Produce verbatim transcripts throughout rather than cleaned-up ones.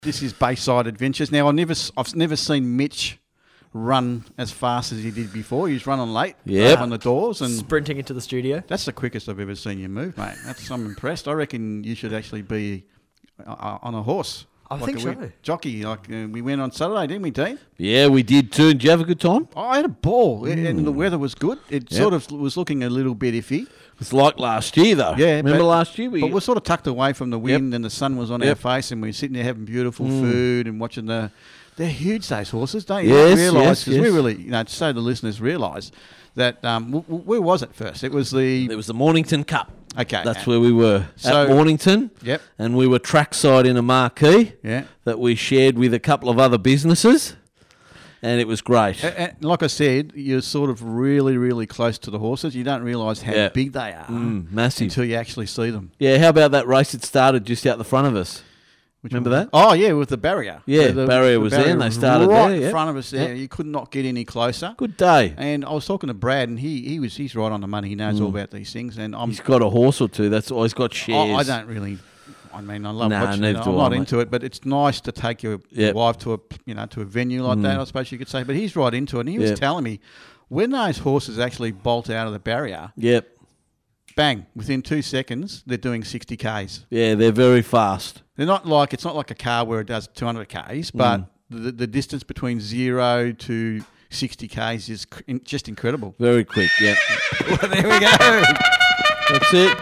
This is Bayside Adventures. Now, I never, I've never seen Mitch run as fast as he did before. He was running late Yep. on the doors and Sprinting into the studio. that's the quickest I've ever seen you move, mate. That's I'm impressed. I reckon you should actually be uh, on a horse. I like think a so. wee Jockey, like uh, we went on Saturday, didn't we, Dean? Yeah, we did too. Did you have a good time? I had a ball, and the weather was good. It Yep. sort of was looking a little bit iffy. It's like last year, though. Yeah, Remember but- last year? We But we're sort of tucked away from the wind, Yep. and the sun was on our Yep. face, and we were sitting there having beautiful food and watching the. They're huge, those horses, don't you? Yes, realise yes, because we yes. really, you know, so the listeners realise that. Um, w- w- where was it first? It was the. It was the Mornington Cup. Okay, That's uh, where we were, So- at Mornington. Yep. And we were trackside in a marquee Yeah. that we shared with a couple of other businesses, and it was great. A- And like I said, you're sort of really, really close to the horses. You don't realise how Yeah. big they are Mm, massive. until you actually see them. Yeah, how about that race that started just out the front of us? Which Remember one? that? Oh yeah, with the barrier. Yeah, the, barrier was there and they started right there, in yeah. front of us. There, Yeah. you could not get any closer. Good day. And I was talking to Brad, and he, he was he's right on the money. He knows all about these things, and I'm He's got a horse or two. That's all. He's got shares. I, I don't really. I mean, I love Nah, watching neither it. do I'm I, not mate. into it, but it's nice to take your, your Yep. wife to a you know to a venue like that. I suppose you could say. But he's right into it, and he was Yep. telling me when those horses actually bolt out of the barrier, Yep. bang! Within two seconds, they're doing sixty k's. Yeah, they're very fast. They're not like it's not like a car where it does two hundred k's, but Mm. the the distance between zero to sixty k's is cr- in, just incredible. Very quick. Yep. Well, there we go. That's it.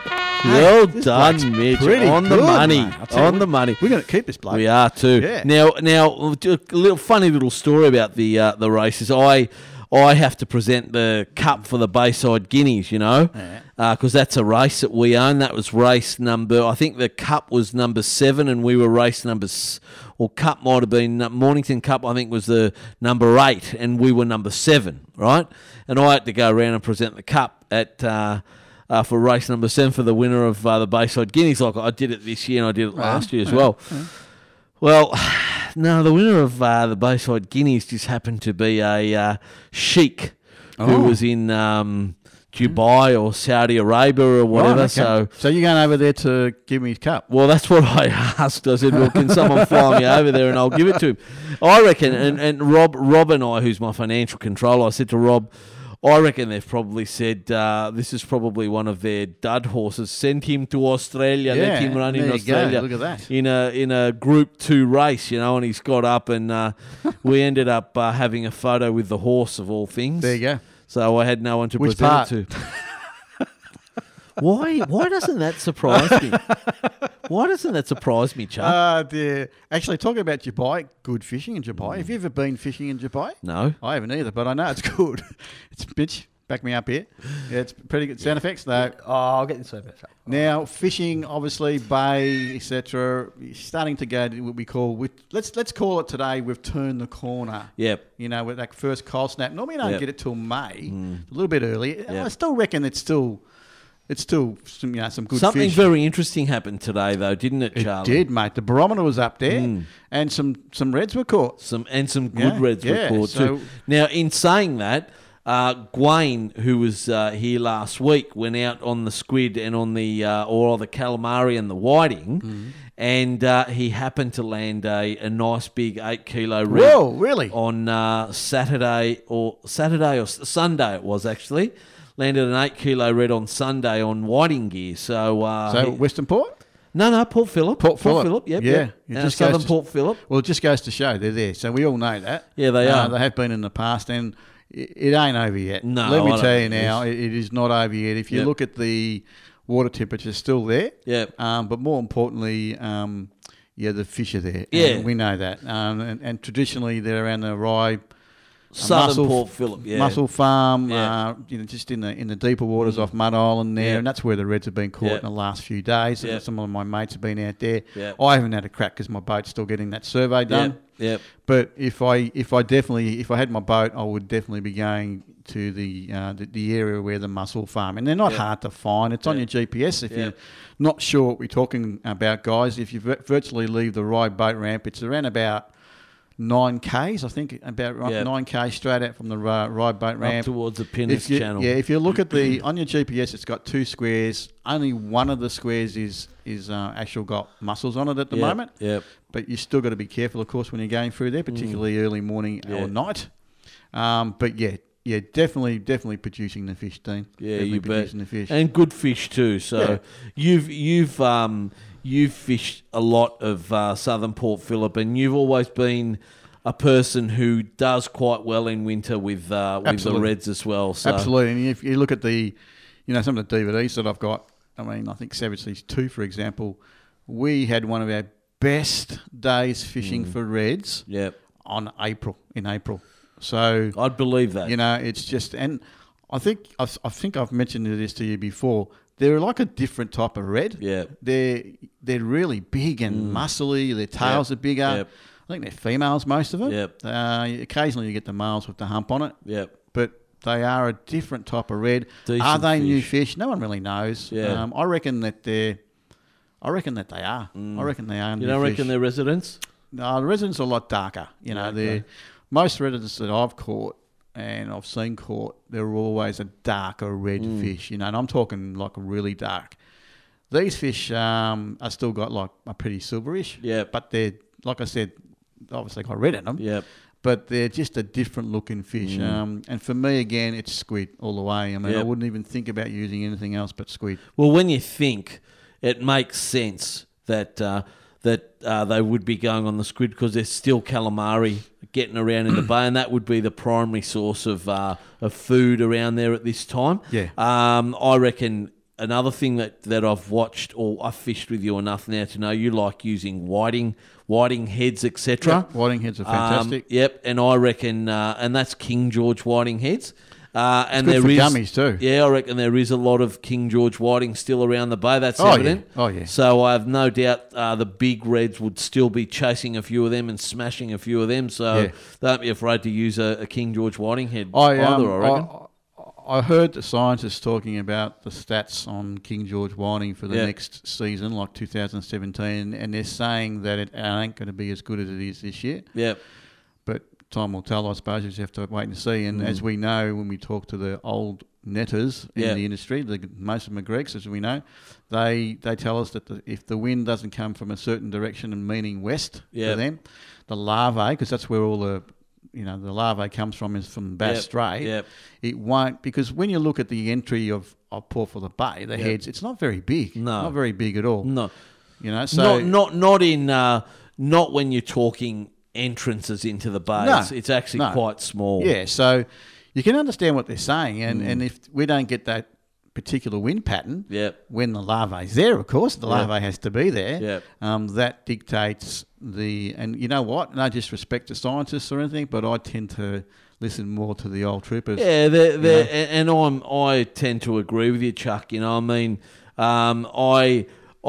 Well this done, bloke's Mitch. pretty On the good, money. mate. I'll tell you On what, the money. We're going to keep this bloke. We are too. Yeah. Now, now, a little funny little story about the uh, the races. I I have to present the cup for the Bayside Guineas, you know, because Yeah. that's a race that we own. That was race number. I think the cup was number seven, and we were race number. S- or cup might have been Mornington Cup. I think was the number eight, and we were number seven, right? And I had to go around and present the cup at. Uh, Uh, for race number seven for the winner of uh, the Bayside Guineas. Like I did it this year and I did it last year as well. Well, no, the winner of uh, the Bayside Guineas just happened to be a uh, sheik who Oh. was in um, Dubai or Saudi Arabia or whatever. Right, okay. So, so you're going over there to give me his cup? well, that's what I asked. I said, well, can someone fly me over there and I'll give it to him? I reckon, and, and Rob, Rob and I, who's my financial controller, I said to Rob, I reckon they've probably said uh, this is probably one of their dud horses. Send him to Australia. Yeah, let him run in there you go. Australia. Look at that. In a in a Group Two race, you know, and he's got up, and uh, we ended up uh, having a photo with the horse of all things. There you go. So I had no one to Which present part? it to. Why? Why doesn't that surprise me? Why doesn't that surprise me, Chuck? Uh, dear. Actually, talking about Dubai, good fishing in Dubai. Have you ever been fishing in Dubai? no. I haven't either, but I know it's good. It's bitch. Back me up here. Yeah, it's pretty good. Sound effects, though. Oh, I'll get this over. Now, fishing, obviously, bay, et cetera, starting to go to what we call, we, let's let's call it today, we've turned the corner. Yep. You know, with that first cold snap. Normally, you don't Yep. get it till May, a little bit early. Yep. I still reckon it's still, it's still some, you know, some good Something fish. very interesting happened today, though, didn't it, It Charlie? did, mate. The barometer was up there, Mm. and some some reds were caught. Some and some good Yeah, reds yeah, were caught so- too. Now, in saying that, uh, Gwaine, who was uh, here last week, went out on the squid and on the uh, or the calamari and the whiting, Mm-hmm. and uh, he happened to land a, a nice big eight kilo red Whoa, really? on uh, Saturday or Saturday or S- Sunday it was actually. Landed an eight kilo red on Sunday on whiting gear. So, uh, So he- Western Port. no, no, Port Phillip, Port Phillip, yep, yeah. yep. It Uh, just goes Southern to- Port Phillip. Well, it just goes to show they're there. So we all know that. Yeah, they Uh, are. They have been in the past, and it, it ain't over yet. No, Let me I don't tell you think it now, it, it is not over yet. If you Yep. look at the water temperature, still there. Yep. Um, but more importantly, um, yeah, the fish are there. Yeah. And we know that. Um, and, and traditionally, they're around the Rye. Southern Mussel- Port Phillip, yeah. Mussel Farm, Yeah. uh, you know, just in the in the deeper waters off Mud Island there, Yeah. and that's where the reds have been caught Yeah. in the last few days. Yeah. Some of my mates have been out there. Yeah. I haven't had a crack because my boat's still getting that survey done. Yep, yep. But if I if I definitely if I had my boat, I would definitely be going to the uh, the, the area where the mussel farm, and they're not Yeah. hard to find. It's on Yeah. your G P S. If Yeah. you're not sure what we're talking about, guys, if you vir- virtually leave the Rye boat ramp, it's around about nine k's, I think, about right, Yeah. nine k straight out from the Rye, Rye boat Up ramp. towards the Pinnis If you- Channel. Yeah, if you look at the on your G P S, it's got two squares. Only one of the squares is is uh, actual got mussels on it at the Yep, moment. Yep. but you still got to be careful, of course, when you're going through there, particularly mm. early morning yeah. or night. Um, but yeah, yeah, definitely, definitely producing the fish, Dean. Yeah, definitely you producing bet. the fish. And good fish too. So Yeah. you've you've um you've fished a lot of uh, southern Port Phillip, and you've always been a person who does quite well in winter with uh, with Absolutely. the reds as well. So. Absolutely. And if you look at the, you know, some of the D V Ds that I've got, I mean, I think Savage Seas two, for example, we had one of our best days fishing Mm. for reds Yep. on April, in April. So, I'd believe that. you know, it's just, and I think, I, I think I've mentioned this to you before, they're like a different type of red. Yeah. They're, they're really big and muscly, their tails Yep. are bigger. Yep. I think they're females, most of them. Yep. Uh, occasionally you get the males with the hump on it. Yep. But they are a different type of red. Decent are they new fish. fish? No one really knows. Yeah. Um, I reckon that they're. I reckon that they are. I reckon they are. You new don't fish. reckon they're residents? No, the residents are a lot darker. You know, Yeah, they're okay. most residents that I've caught and I've seen caught, they're always a darker red Mm. fish. You know, and I'm talking like really dark. These fish um, are still got like a pretty silverish. Yeah. But they're, like I said, obviously got red in them. Yep. But they're just a different looking fish. Mm. Um, and for me, again, it's squid all the way. I mean, I Yep. wouldn't even think about using anything else but squid. Well, when you think, it makes sense that uh, that uh, they would be going on the squid because there's still calamari getting around in the bay, and that would be the primary source of uh, of food around there at this time. Yeah. Um, I reckon another thing that, that I've watched, or I've fished with you enough now to know you like using whiting, whiting heads, et cetera. Yep, whiting heads are fantastic. Um, yep, and I reckon, uh, and that's King George whiting heads. Uh, and good there for is, gummies too. Yeah, I reckon there is a lot of King George whiting still around the bay. That's Oh, evident. yeah. Oh, yeah. So I have no doubt uh, the big reds would still be chasing a few of them and smashing a few of them. So Yeah. don't be afraid to use a, a King George whiting head I, either, um, I reckon. I, I heard the scientists talking about the stats on King George whiting for the Yeah. next season, like two thousand seventeen, and they're saying that it ain't going to be as good as it is this year. Yep. But time will tell, I suppose. You just have to wait and see. And as we know, when we talk to the old netters in Mm. Yeah. the industry, the, most of them are Greeks, as we know, they they tell us that the, if the wind doesn't come from a certain direction and meaning west Yeah. for them, the larvae, because that's where all the you know the larvae comes from, is from Bass Yep. Strait. Yep. It won't, because when you look at the entry of, of Port Phillip Bay, the Yep. heads, it's not very big. No. Not very big at all. No. You know, so not not not in uh, not when you're talking entrances into the bay. No. It's, it's actually No. quite small. Yeah, so you can understand what they're saying, and, Mm. and if we don't get that particular wind pattern, Yep. when the larvae's there, of course, the Yep. larvae has to be there. Yep. Um, that dictates the, and you know what? No disrespect to scientists or anything, but I tend to listen more to the old troopers. Yeah, they're, they're, know? and I'm I tend to agree with you, Chuck. You know, I mean, um, I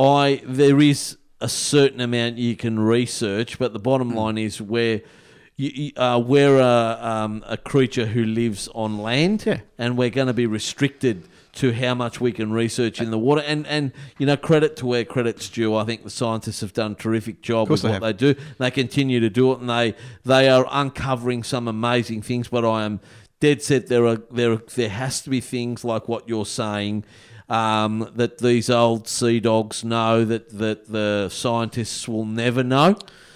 I there is a certain amount you can research, but the bottom line is where. You, you- uh, we're a, um, a creature who lives on land, Yeah. and we're going to be restricted to how much we can research in the water. And, and you know, credit to where credit's due. I think the scientists have done a terrific job course with they what have. they do. They continue to do it, and they they are uncovering some amazing things. But I am dead set there are there are, there has to be things like what you're saying. Um, that these old sea dogs know that, that the scientists will never know.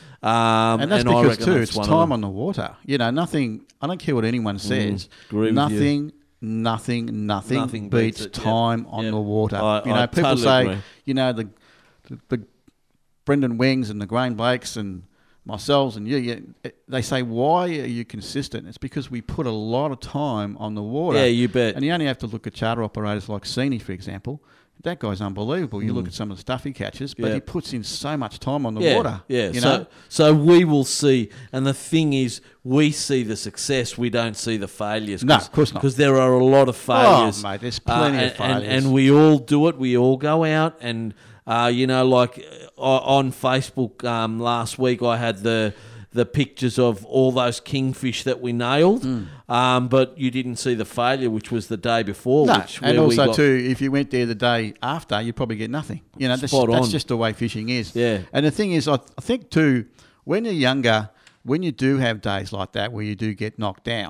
Um, And that's I because reckon too, that's it's one of time them. on the water. You know, nothing. I don't care what anyone says. agree with you. nothing, nothing, nothing, Nothing beats beats, it, yeah. time on Yep. the water. I- you know, I people totally say, agree. you know, the, the the Brendan Wings and the Grain Blakes and myself and you, you, they say, why are you consistent? It's because we put a lot of time on the water. Yeah, you bet. And you only have to look at charter operators like Sini, for example. That guy's unbelievable. You look at some of the stuff he catches, but Yeah. he puts in so much time on the yeah, water. Yeah, you so know? so we will see, and the thing is, we see the success, we don't see the failures. No, of course not. Because there are a lot of failures. Oh, mate, there's plenty Uh, of and, failures. And, and we all do it. We all go out and, uh, you know, like uh, on Facebook um, last week, I had the the pictures of all those kingfish that we nailed, Mm. um, but you didn't see the failure, which was the day before. No, which, and where we also got- too, if you went there the day after, you'd probably get nothing. You know, that's, Spot that's on. just the way fishing is. Yeah. And the thing is, I, I think too, when you're younger, when you do have days like that where you do get knocked down,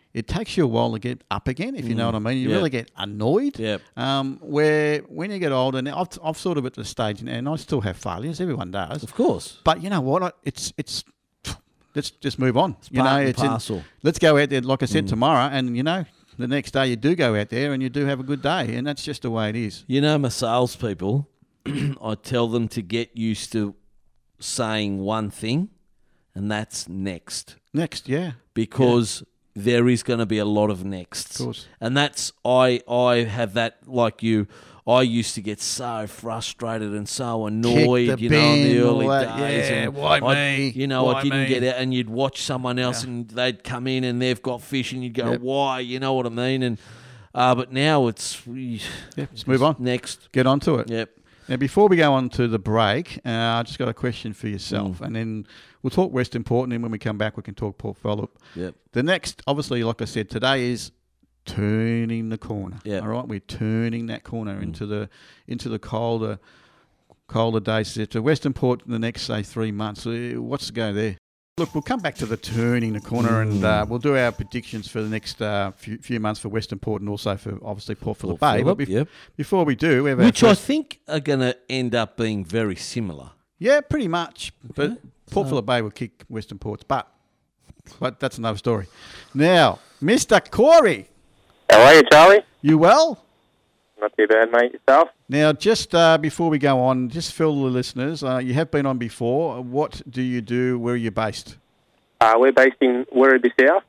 it takes you a while to get up again, if you know what I mean. You Yeah. really get annoyed. Yep. Um, where when you get older, now I've, I've sort of at the stage, and I still have failures. Everyone does. Of course. But you know what? I- It's it's let's just move on. you part know, and it's in- parcel. let's go out there, like I said, tomorrow, and you know, the next day you do go out there and you do have a good day, and that's just the way it is. You know, my salespeople, I tell them to get used to saying one thing, and that's next. Next, yeah, Because there is going to be a lot of nexts. Of course. And that's, I I have that like you. I used to get so frustrated and so annoyed, the you know, in the bin, early all that. days. Yeah, and why I'd- me? You know, Why I didn't me? get out, and you'd watch someone else, and they'd come in and they've got fish, and you'd go, Yep. why? You know what I mean? And uh, but now it's yeah. Let's move on. next. Get on to it. Yep. Now, before we go on to the break, uh, I just got a question for Mm. yourself, and then we'll talk Western Port, and then when we come back, we can talk Port Phillip. Yep. The next, obviously, like I said, today is turning the corner. Yeah. All right, we're turning that corner into the into the colder colder days. It's a Western Port in the next, say, three months. Uh, What's the go there? Look, we'll come back to the turning the corner, and uh, we'll do our predictions for the next uh, few, few months for Western Port, and also for obviously Port Phillip Port Bay. But Phillip, bef- yep. before we do, we have our Which I first- think are going to end up being very similar. yeah, pretty much. But Okay. Port Phillip Bay will kick Western Ports, but but that's another story. Now, Mister Corey, How are you, Charlie? you well? Not too bad, mate. Yourself? Now, just uh, before we go on, just fill the listeners. Uh, you have been on before. What do you do? Where are you based? Uh, we're based in Werribee South.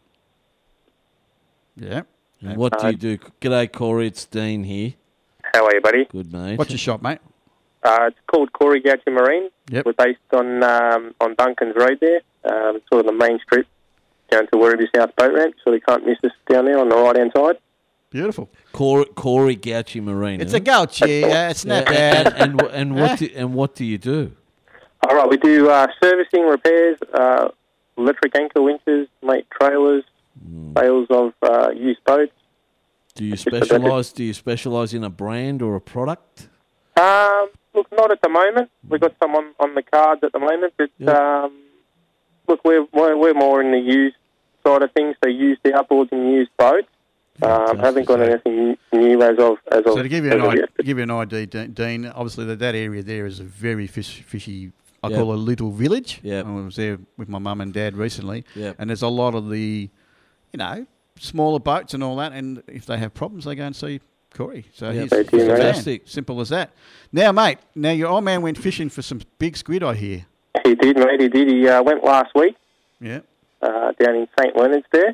Yeah. And what do Uh, you do? G'day, Corey. It's Dean here. How are you, buddy? Good, mate. What's your shop, mate? Uh, it's called Corey Goucher Marine. Yep. We're based on um, on Duncan's Road there, um, sort of the main strip down to Werribee South boat ramp, so they can't miss us down there on the right-hand side. Beautiful. Corey, Corey Gouchy Marine. It's huh? a gouch, yeah. It's not Yeah, bad. and, and, and, what do, and what do you do? All right, we do uh, servicing, repairs, uh, electric anchor winches, mate trailers, sales of uh, used boats. Do you Just a bit. specialise? Do you specialise in a brand or a product? Um, look, not at the moment. We've got some on, on the cards at the moment, but Yeah. um, look, we're, we're we're more in the used side of things, so used outboards and used boats. Um, haven't got anything new as of as of. So to give you as an of idea, yet. give you an idea, De- Dean, obviously that, that area there is a very fish, fishy, I Yep. call it a little village. Yep. I was there with my mum and dad recently. Yep. And there's a lot of the, you know, smaller boats and all that, and if they have problems, they go and see Corey. So Yep. he's, They he's do, the mate. man. Fantastic. Simple as that. Now, mate, now your old man went fishing for some big squid, I hear. He did, mate. He did. He uh, went last week Yeah. uh, down in Saint Leonard's there,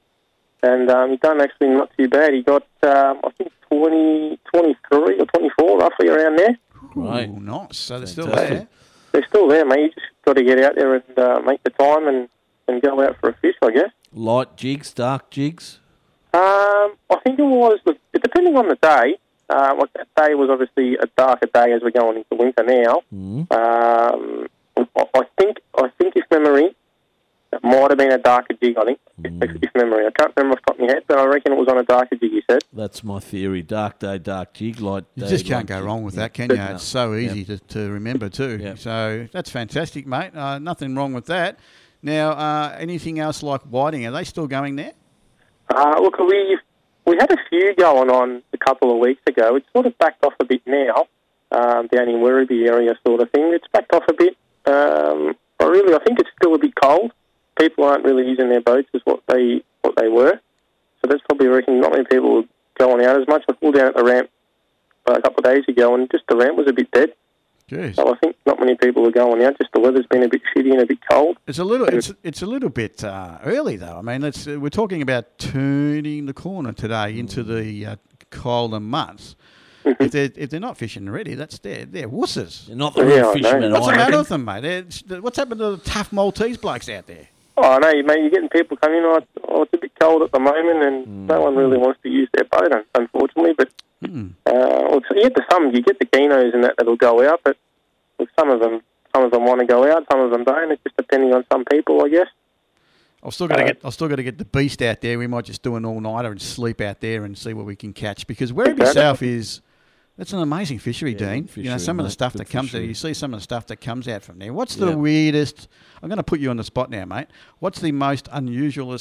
and um, he done actually not too bad. He got um, I think twenty, twenty-three or twenty-four, roughly around there. Right. Ooh, nice. So they're still Fantastic. there. They're still there, mate. You just got to get out there and uh, make the time and, and go out for a fish, I guess. Light jigs, dark jigs. Um, I think it was, look, depending on the day. Uh, like that day was obviously a darker day as we're going into winter now. Mm. Um, I I think, I think if memory, it might have been a darker jig. I think, if, if memory, I can't remember off the top of my head, but I reckon it was on a darker jig. You said. That's my theory. Dark day, dark jig. Light You day, just light can't go jig. wrong with Yeah. that, can you? No. It's so easy to, to remember too. Yep. So that's fantastic, mate. Uh, nothing wrong with that. Now, uh, anything else like whiting? Are they still going there? Uh, look, we we had a few going on a couple of weeks ago. It's sort of backed off a bit now, um, down in Werribee area, sort of thing. It's backed off a bit. Um, I really, I think it's still a bit cold. People aren't really using their boats as what they what they were. So that's probably, I reckon, not many people are going out as much. I pulled down at the ramp uh, a couple of days ago, and just the ramp was a bit dead. Jeez. So I think not many people are going out. Just the weather's been a bit shitty and a bit cold. It's a little, it's it's a little bit uh, early though. I mean, it's, uh, we're talking about turning the corner today into the uh, colder months. If they're if they're not fishing ready, that's they're they're wusses. They're not the Yeah, real I know. fishermen. What's the I matter reckon. with them, mate? They're- what's happened to the tough Maltese blokes out there? Oh, I know, mate. You're getting people coming in. Oh, it's- oh, it's a bit cold at the moment, and no one really wants to use their boat, un- unfortunately. But Mm. uh, well, so you get the some, you get the Kinos and that that'll go out, but look, some of them, some of them want to go out, some of them don't. It's just depending on some people, I guess. I've still got to Uh, get I've still got to get the beast out there. We might just do an all nighter and sleep out there and see what we can catch because Werribee Exactly. South is. That's an amazing fishery, Yeah, Dean. good You know, fishery, some of the mate. stuff Good that comes there. fishery. You see some of the stuff that comes out from there. What's the Yeah. weirdest? I'm going to put you on the spot now, mate. What's the most unusualest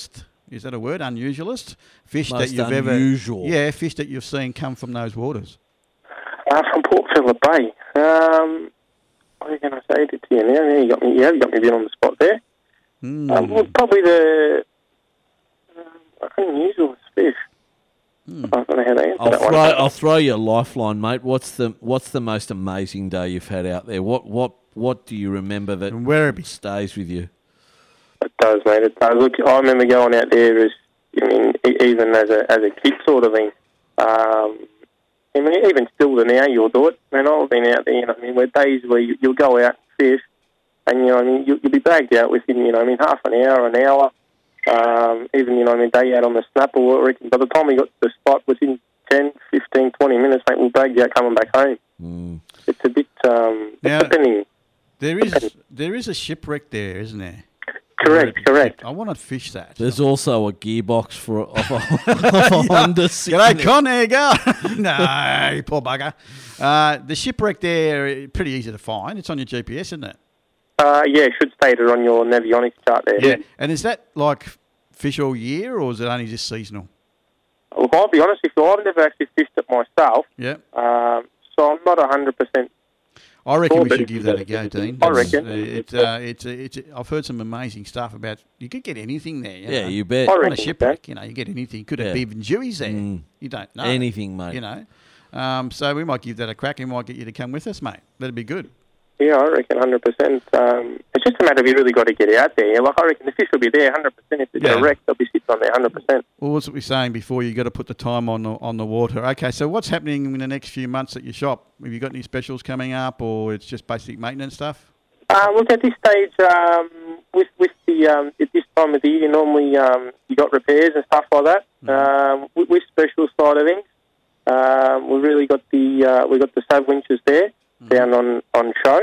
Is that a word? Unusualist fish Most that you've unusual. ever yeah fish that you've seen come from those waters. Uh, from Port Phillip Bay. Um, what can I say to you now? Yeah, you got me. Yeah, you got me a bit on the spot there. Mm. Um, well, probably the um, unusual fish. Mm. I don't know how to answer I'll that throw, one. I'll throw you a lifeline, mate. What's the What's the most amazing day you've had out there? What What What do you remember that And Werribee. stays with you? It does, mate. It does. Look, I remember going out there as, I mean, e- even as a as a kid, sort of thing. Um, I mean, even still to now, you'll do it. Man, I've been out there. You know, I mean, where days where you, you'll go out and fish, and you know, I mean, you, you'll be bagged out within, you know, I mean, half an hour, an hour. Um, even, you know, I mean, day out on the snapper. I reckon by the time we got to the spot, within ten, fifteen, twenty minutes, mate, we'll bag you out coming back home. Mm. It's a bit um, Now- depending. There is there is a shipwreck there, isn't there? Correct, correct. I want to fish that. There's also a gearbox for of a, of a Honda. sitting G'day, there. Con. There you go. No, poor bugger. Uh, the shipwreck there, eh, pretty easy to find. It's on your G P S, isn't it? Uh, yeah, it should state it on your Navionics chart there. Yeah. And is that like fish all year, or is it only just seasonal? Well, I'll be honest with you, I've never actually fished it myself, Yeah. um, so I'm not one hundred percent. I reckon Sure, we but should give that a go, Dean. I That's- reckon. uh, It, uh, it's, it's, I've heard some amazing stuff about. You could get anything there. You Yeah, know. you bet. I On a reckon shipwreck, you know, you get anything. You could have Yeah. even Jewies there. Mm. You don't know. Anything, mate. You know. Um, so we might give that a crack and might get you to come with us, mate. That'd be good. Yeah, I reckon one hundred percent. Um, it's just a matter of you really got to get out there. Like, I reckon the fish will be there one hundred percent. If there's Yeah. a wreck, they'll be sitting on there one hundred percent. Well, what's what we saying before? You got to put the time on the, on the water. Okay, so what's happening in the next few months at your shop? Have you got any specials coming up, or it's just basic maintenance stuff? Uh, look, at this stage, um, with with the um, at this time of the year, normally um, you got repairs and stuff like that. Um, with, with special side of things, um, we really got the uh, we got the sub winches there down on on show.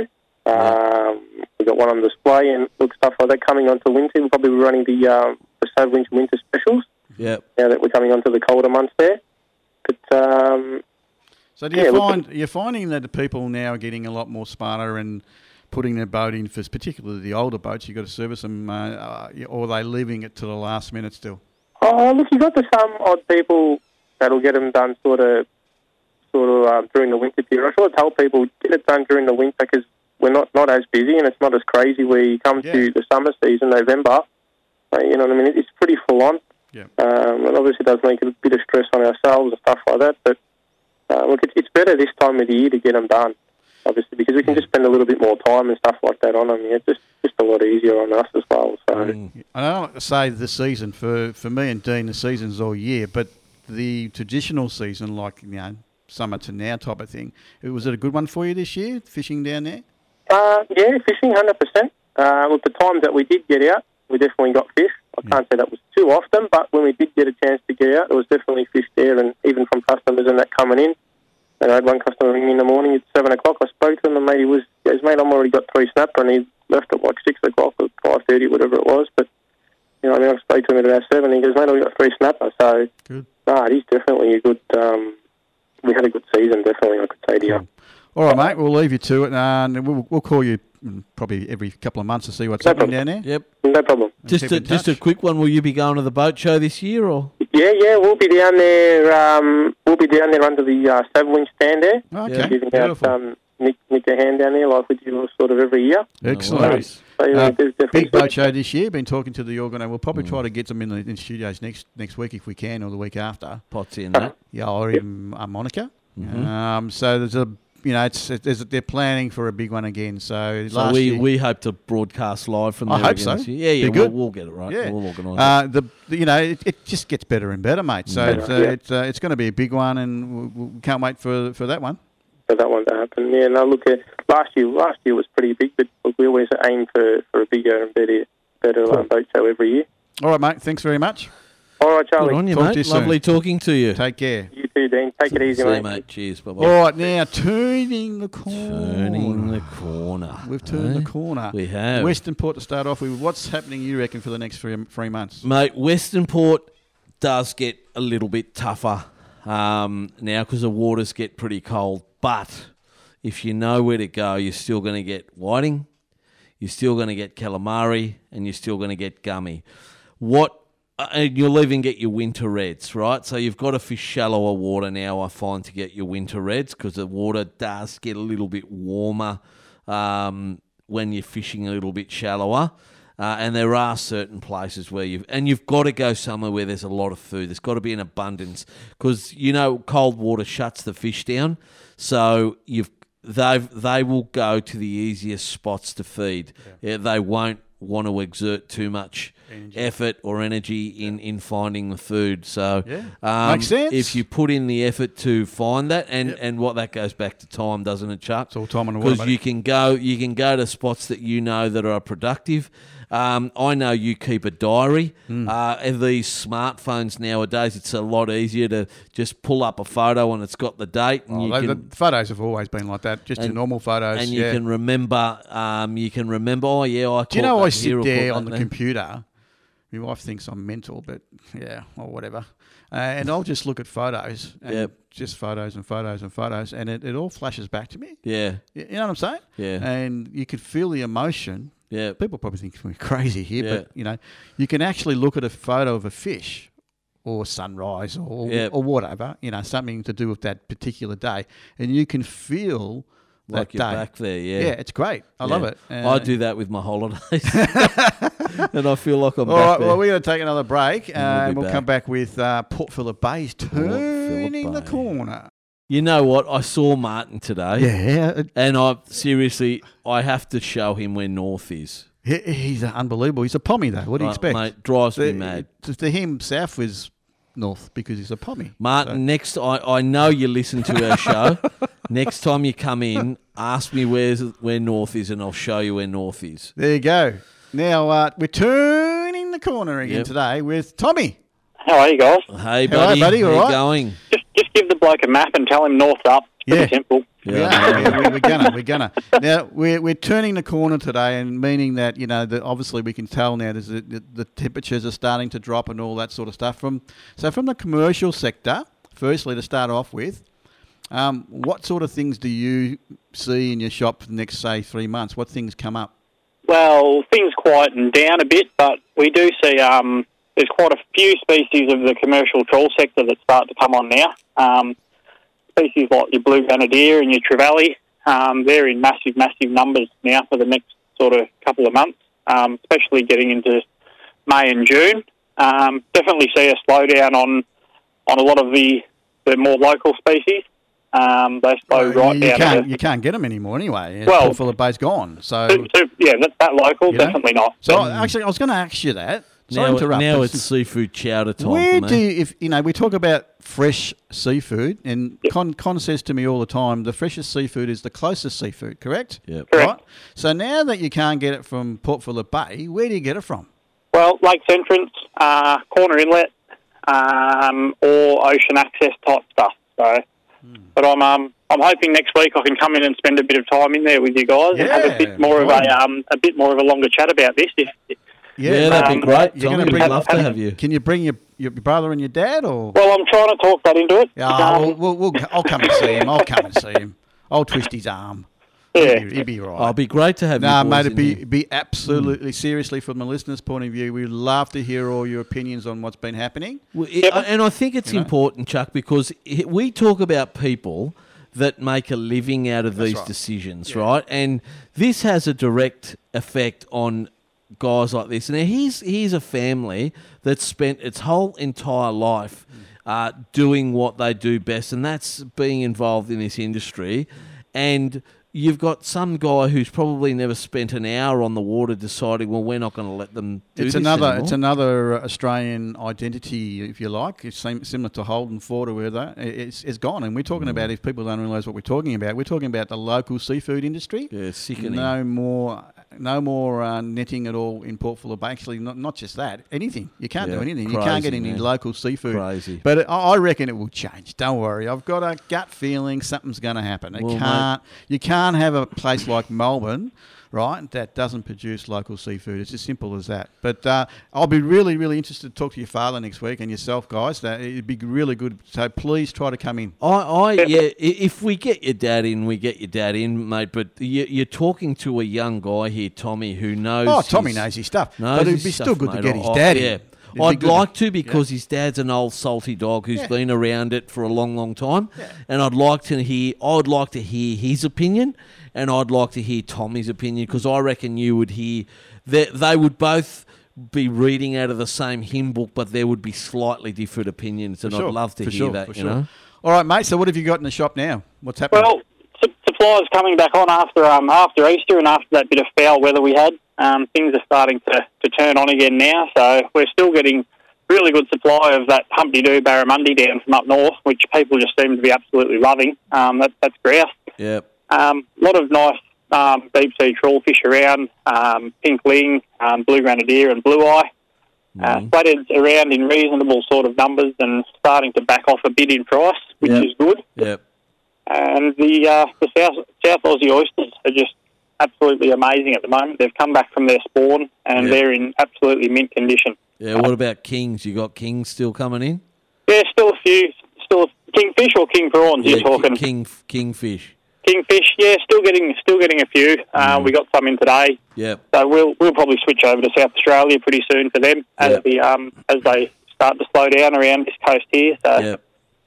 Um, we got one on display and look stuff like that coming onto winter. We'll probably be running the um, the sub winch winter specials Yep. now that we're coming onto the colder months there. But um, So do you Yeah, look- find you're finding that the people now are getting a lot more smarter and putting their boat in for particularly the older boats? You got to service them, uh, uh, or are they leaving it to the last minute still? oh, look, you got the some odd people that'll get them done sort of sort of um, during the winter period. I sort of tell people get it done during the winter because we're not, not as busy and it's not as crazy where you come Yeah. to the summer season, November. Uh, you know what I mean? It's pretty full on. Yeah. Um, and obviously it does make a bit of stress on ourselves and stuff like that. But uh, look, it's, it's better this time of the year to get them done, obviously, because we can just spend a little bit more time and stuff like that on them. Yeah, it's just, just a lot easier on us as well. So Mm. I don't like to say the season for for me and Dean. The season's all year, but the traditional season, like you know, summer to now type of thing. It was it a good one for you this year, fishing down there? Uh, yeah, fishing, one hundred percent. Uh, with the times that we did get out, we definitely got fish. I can't say that was too often, but when we did get a chance to get out, there was definitely fish there, and even from customers and that coming in. And I had one customer ring me in the morning at seven o'clock. I spoke to him, and mate, he was, he goes, mate, I've already got three snapper, and he left at like six o'clock or five thirty, whatever it was. But, you know, I mean, I spoke to him at about seven, and he goes, mate, I've got three snapper. So, Good. nah, he's definitely a good, um, we had a good season, definitely, I could say to you. All right, mate. We'll leave you to it, uh, and we'll, we'll call you mm, probably every couple of months to see what's No happening problem. down there. Yep. No problem. And Just keep a, in just a touch. quick one. Will you be going to the boat show this year, or? Yeah, yeah, we'll be down there. Um, we'll be down there under the uh, Savwing stand there, Okay, Yeah. giving beautiful. out um, Nick, Nick a hand down there, like we do sort of every year. Excellent. worries. So yeah, Uh, there's definitely Big boat show this year. Been talking to the organiser. We'll Mm. probably try to get them in the in studios next next week if we can, or the week after. Pots in that. Yeah, or even uh, Monica. Mhm. Um, so there's a you know it's, it's they're planning for a big one again. So, So last we, year, we hope to broadcast live from I there hope again so. this year. Yeah, yeah, Be we'll, good. we'll get it right. Yeah. We'll organise it. uh, the, the you know it, it just gets better and better, mate. So Mm. it's uh, Yeah. it's, uh, it's going to be a big one, and we, we can't wait for for that one. for that one to happen. Yeah, no, look, uh, last year last year was pretty big, but look, we always aim for, for a bigger and better better Cool. um, boat show every year. All right, mate. Thanks very much. All right, Good Charlie. on you, Talk mate. to you soon. Lovely talking to you. Take care. You too, Dean. Take it easy, See you, mate. mate. Cheers. Bye-bye. All right, now turning the corner. Turning the corner. We've turned eh? the corner. We have. Western Port to start off with. What's happening, you reckon, for the next three, three months? Mate, Western Port does get a little bit tougher um, now because the waters get pretty cold. But if you know where to go, you're still going to get whiting, you're still going to get calamari, and you're still going to get gummy. What and you'll even get your winter reds, right? So you've got to fish shallower water now, I find, to get your winter reds because the water does get a little bit warmer um, when you're fishing a little bit shallower. Uh, and there are certain places where you've... And you've got to go somewhere where there's a lot of food. There's got to be an abundance because, you know, cold water shuts the fish down. So you've they they will go to the easiest spots to feed. Yeah. Yeah, they won't want to exert too much energy. effort or energy in, in finding the food. So Yeah. um, Makes sense. if you put in the effort to find that, and, Yep. and what that goes back to time, doesn't it, Chuck? It's all time on the water, Because you can go you can go to spots that you know that are productive. Um, I know you keep a diary. Hmm. Uh, and these smartphones nowadays, it's a lot easier to just pull up a photo and it's got the date, and Oh, you they- can the photos have always been like that, just your And- normal photos. and you yeah. can remember. Um, you can remember. Oh yeah, I. Do you caught know that I here sit or there caught on that the there. computer? My wife thinks I'm mental, but yeah, or whatever. Uh, and I'll just look at photos, and Yep. just photos and photos and photos, and it, it all flashes back to me. Yeah, You you know what I'm saying? Yeah. And you could feel the emotion. yeah, People probably think we're crazy here, Yeah. but you know, you can actually look at a photo of a fish or sunrise or Yep. or whatever, you know, something to do with that particular day, and you can feel like that you're day. back there. Yeah, Yeah, it's great. I love Yeah. it. I Uh, do that with my holidays, and I feel like I'm All back right, there. well, we're going to take another break, uh, we'll and be we'll back. come back with uh, Port Phillip Bay's turning the Bay. corner. You know what? I saw Martin today, Yeah, and I seriously, I have to show him where North is. he, he's unbelievable. He's a pommy, though. What do you Uh, expect? Mate, drives me The- mad. To, to him, South is North because he's a pommy. Martin, next I, I know you listen to our show. Next time you come in, ask me where's where North is, and I'll show you where North is. There you go. Now, uh, we're turning the corner again Yep. today with Tommy. How are you guys? Hey, How are buddy, you, buddy? how All you right? going? Just just give the bloke a map and tell him north up. It's Yeah. pretty simple. We are, yeah, we- we're gonna, we're gonna. Now we're we're turning the corner today, and meaning that you know that obviously we can tell now there's a, the, the temperatures are starting to drop and all that sort of stuff. From so from the commercial sector, firstly to start off with, um, what sort of things do you see in your shop for the next say three months? What things come up? Well, things quieten down a bit, but we do see um, there's quite a few species of the commercial trawl sector that start to come on now. Um, species like your blue grenadier and your trevally, um, they're in massive, massive numbers now for the next sort of couple of months, um, especially getting into May and June. Um, definitely see a slowdown on on a lot of the, the more local species. Um, they slow Uh, right you down. can't to- you can't get them anymore anyway. Well- Port Phillip Bay's gone. So so- so, yeah, that, that local, You know? definitely not. so But- actually, I was going to ask you that. Sorry Now, to interrupt. now but it's seafood chowder time Where for me. do you, if you know, we talk about fresh seafood, and Con, Con says to me all the time, the freshest seafood is the closest seafood, correct? Yep. Correct. Right. So now that you can't get it from Port Phillip Bay, where do you get it from? Well, Lakes Entrance, uh, Corner Inlet, um, or ocean access type stuff. So, but I'm um, I'm hoping next week I can come in and spend a bit of time in there with you guys and have Yeah, a bit more right. of a um, a bit more of a longer chat about this. If, if, Yeah, that'd um, be great, You're Tommy. gonna We'd bring- love to have you. Can you bring your your brother and your dad, or? well, I'm trying to talk that into it. Yeah, Um, we'll, we'll, we'll, I'll come and see him. I'll come and see him. I'll twist his arm. yeah. He'll be, he'll be right. Oh, it'd be great to have No, you boys mate, in it'd be, here. be absolutely, seriously, from the listener's point of view, we'd love to hear all your opinions on what's been happening. Well, it- Yep. And I think it's You know? important, Chuck, because i- we talk about people that make a living out of these right. decisions, Yeah. right? And this has a direct effect on guys like this. Now, here's, here's a family that's spent its whole entire life uh, doing what they do best, and that's being involved in this industry. And you've got some guy who's probably never spent an hour on the water deciding, well, we're not going to let them do It's this another, anymore. it's another Australian identity, if you like. It's same, similar to Holden Ford or whether it's, it's gone. And we're talking Mm. about, if people don't realise what we're talking about, we're talking about the local seafood industry. Yeah, sickening. No more, no more uh, netting at all in Port Phillip. Actually, not not just that. Anything you can't Yeah, do anything. you crazy, can't get any man. local seafood. Crazy. But I I reckon it will change. Don't worry. I've got a gut feeling something's going to happen. It Well, mate- can't. You can't have a place like Melbourne, right, that doesn't produce local seafood. It's as simple as that. But uh, I'll be really, really interested to talk to your father next week and yourself, guys. That it'd be really good. So please try to come in. I, I, yeah. i- If we get your dad in, we get your dad in, mate. But you, you're talking to a young guy here, Tommy, who knows. Oh, Tommy his- knows his stuff. knows but it'd his be stuff, still good to mate. get his I- dad yeah. in. It'd be I'd good like to because his dad's an old salty dog who's Yeah. been around it for a long, long time, Yeah. and I'd like to hear. I'd like to hear his opinion, and I'd like to hear Tommy's opinion because I reckon you would hear. They, they would both be reading out of the same hymn book, but there would be slightly different opinions, and For sure, I'd love to for hear sure, that. for You sure. know. All right, mate. So what have you got in the shop now? What's happening? Well, su- supply's coming back on after um, after Easter and after that bit of foul weather we had. Um, things are starting to, to turn on again now, so we're still getting really good supply of that Humpty-Doo barramundi down from up north, which people just seem to be absolutely loving. Um, that, that's grouse. Yep. Um, a lot of nice um, deep sea trawl fish around, um, pink ling, um, blue grenadier and blue eye. Uh, Mhm. flatheads around in reasonable sort of numbers and starting to back off a bit in price, which Yep. is good. Yep. And the uh, the South South Aussie oysters are just absolutely amazing at the moment. They've come back from their spawn and Yep. they're in absolutely mint condition. Yeah. What about kings? You got kings still coming in? Yeah, still a few, still a kingfish or king prawns. Yeah, You're talking ki- king kingfish. kingfish. Yeah, still getting still getting a few. Uh, Mm. We got some in today. Yep. So we'll we'll probably switch over to South Australia pretty soon for them as Yep. the um as they start to slow down around this coast here. So Yep.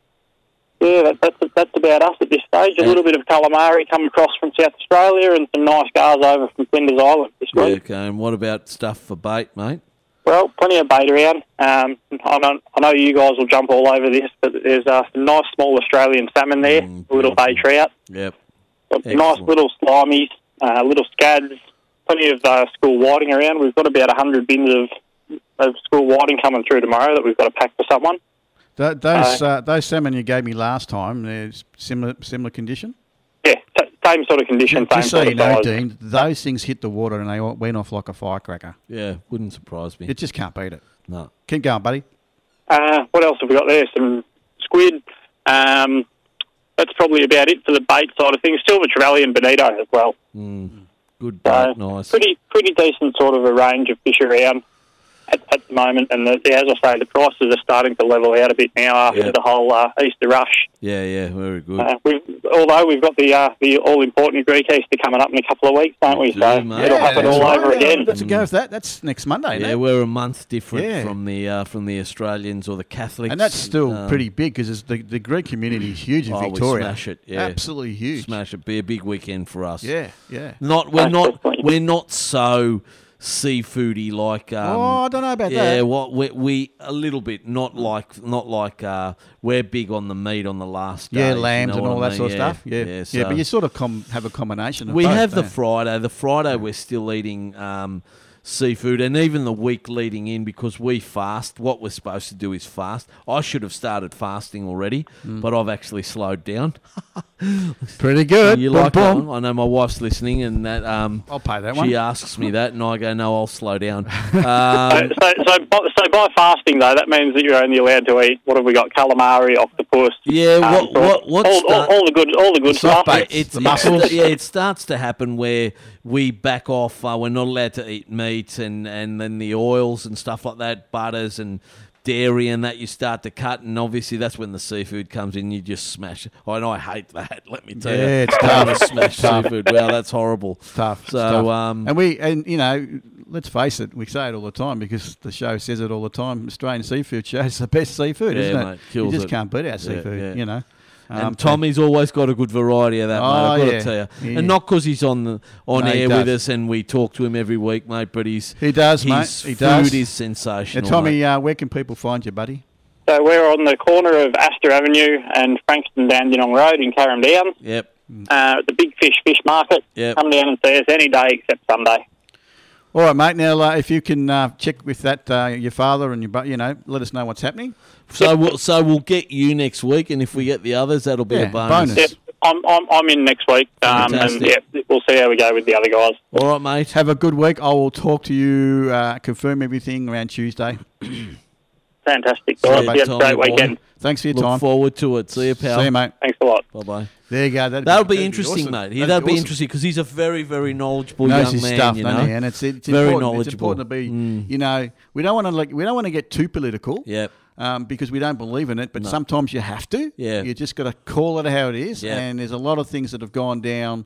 yeah, that, that's that's about us at this stage. A Yeah. little bit of calamari come across from South Australia and some nice gars over from Flinders Island this Yeah, week. okay. And what about stuff for bait, mate? Well, plenty of bait around. Um, I know I know you guys will jump all over this, but there's uh, some nice small Australian salmon there, Mm, a little bay trout, Yep. got Excellent. nice little slimies, uh, little scads, plenty of uh, school whiting around. We've got about one hundred bins of of school whiting coming through tomorrow that we've got to pack for someone. Th- those uh, those salmon you gave me last time, they're similar similar condition. Yeah, t- same sort of condition, same Just so sort you of know, size. Dean, those things hit the water and they all went off like a firecracker. Yeah, wouldn't surprise me. You just can't beat it. No. Keep going, buddy. Uh, what else have we got there? Some squid. Um, that's probably about it for the bait side of things. Silver trevally and bonito as well. Mm. Good So bait, nice. pretty pretty decent sort of a range of fish around at, at the moment. And the, yeah, as I say, the prices are starting to level out a bit now after Yeah. the whole uh, Easter rush. Yeah, yeah, very good. Uh, we've, although we've got the uh, the all important Greek Easter coming up in a couple of weeks, don't we? We do, So mate. it'll happen that's all right. over Yeah, again. Let's go with that. That's next Monday, yeah, isn't it? we're a month different Yeah. from the uh, from the Australians or the Catholics. And that's still Um, pretty big because the, the Greek community is huge in oh, we Victoria. smash it, yeah. Absolutely huge. Smash it. Be a big weekend for us. Yeah, yeah. Not we're Most not definitely. we're not so seafoody like. Um, oh, I don't know about yeah, that. what we, we a little bit not like not like uh, we're big on the meat on the last day. Yeah, you lambs know and what all I that sort mean? of stuff. Yeah, yeah, yeah. so But you sort of com- have a combination of we both, have the don't you? Friday. The Friday we're still eating um, seafood, and even the week leading in because we fast. What we're supposed to do is fast. I should have started fasting already, Mm. but I've actually slowed down. Pretty good. You Boom, like that boom. one? I know my wife's listening, and that um, I'll pay that she one. asks me that, and I go, "No, I'll slow down." So, Um, so, so, by, so by fasting, though, that means that you're only allowed to eat, what have we got, calamari, octopus. yeah, um, what what what all, all, start- all the good, all the good soft stuff. bait. it's the it's- mussels. yeah, it starts to happen where we back off. Uh, we're not allowed to eat meat, and, and then the oils and stuff like that, butters and dairy and that you start to cut, and obviously that's when the seafood comes in. You just smash it. I know I hate that. Let me tell you, Yeah, it's I tough. wanna smash Tough. seafood. Wow, that's horrible. Tough. So, it's tough. um, and we and you know, let's face it, we say it all the time because the show says it all the time. Australian seafood show is the best seafood, Yeah, isn't it? mate, kills you just it. can't beat our Yeah, seafood. yeah. You know. And Um, Tommy's always got a good variety of that, mate. I've Oh, got yeah. to tell you, Yeah. and not because he's on the on No, he air with does. us and we talk to him every week, mate. But he's He does, his mate. He food does. is Now, sensational. Tommy, mate. uh, where can people find you, buddy? So we're on the corner of Astor Avenue and Frankston Dandenong Road in Carrum Down, Yep, uh, at the Big Fish Fish Market. Yep. Come down and see us any day except Sunday. All right, mate. Now, uh, if you can uh, check with that, uh, your father and your, bu- you know, let us know what's happening. So we'll so we'll get you next week, and if we get the others, that'll be Yeah, a bonus. bonus. Yep, I'm, I'm, I'm in next week, um, and Fantastic. yeah, we'll see how we go with the other guys. All right, mate. Have a good week. I will talk to you, uh, confirm everything around Tuesday. Fantastic, See guys. you, You have a Tommy great boy. weekend. Thanks for your Look time. forward to it. See you, pal. See you, mate. Thanks a lot. Bye bye. There you go. That'd That'll be that'd interesting, awesome. mate. He, That'd that'll be awesome. interesting because he's a very, very knowledgeable Knows young his man. stuff, you doesn't know, he? And it's, it's Very important. knowledgeable. It's important to be, Mm. you know, we don't want to like, we don't want to get too political. Yep. Um, because we don't believe in it, but No. sometimes you have to. Yeah. You just got to call it how it is. Yeah. And there's a lot of things that have gone down